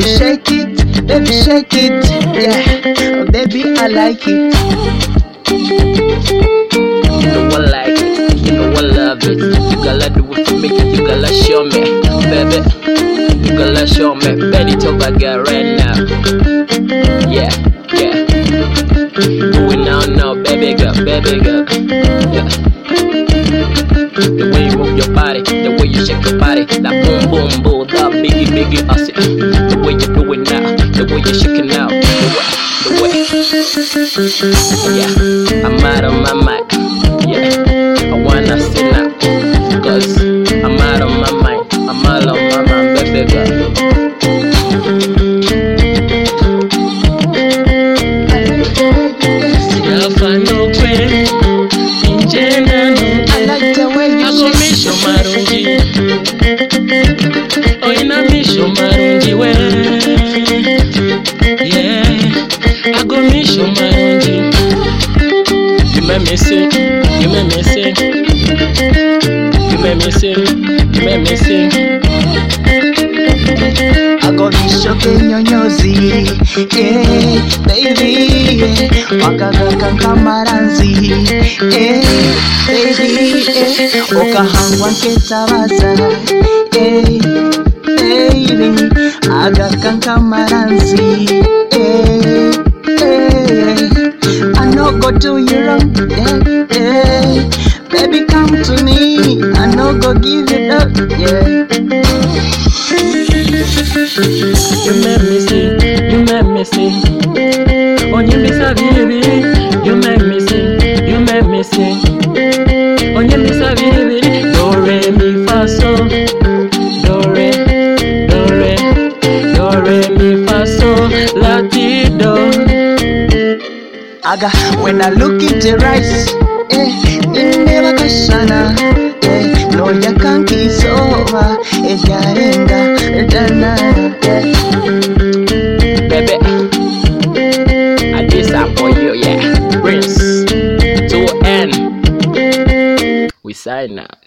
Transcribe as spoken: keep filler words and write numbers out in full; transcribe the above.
shake it, baby shake it, yeah, oh, baby I like it. You know I like it, you know I love it. You gotta do it for me, you gotta show me, baby. You gotta show me, bend it over girl right now. Yeah, yeah. Do it now, now, baby girl, baby girl. Yeah. The way you move your body, the way you shake your body, that boom boom boom, that biggie biggie acid. The way you do it now, the way you shake it now, the way, the way. Yeah, I'm out of my mind. Yeah, I wanna sit now, cause I'm out of my mind. I'm out of my mind, baby girl. I like the way you shake it. Marungi, oh ina misho marungi we, yeah, I go misho marungi. You make me sing, you make me sing, you make me sing, you make me sing. I go misho kenyonyozi, eh, baby, eh, wakaga kamaranzi, eh, baby, eh, okahangwa nketabaza, eh, baby, aga kamaranzi, eh, eh, I no go do you wrong, eh, eh, baby come to me, I no go give you up, yeah. You make me sing, you make me sing. On you miss a baby, you make me sing, you make me sing. On you miss a baby, do re mi fa so, do re, do re, do re mi fa so, la ti do. Aga, when I look at the rice, eh, it never kashana, eh, no ya can't kiss over, eh, yarenga, dana, eh. Baby, I did that for you, yeah. Prince, to end. We sign now.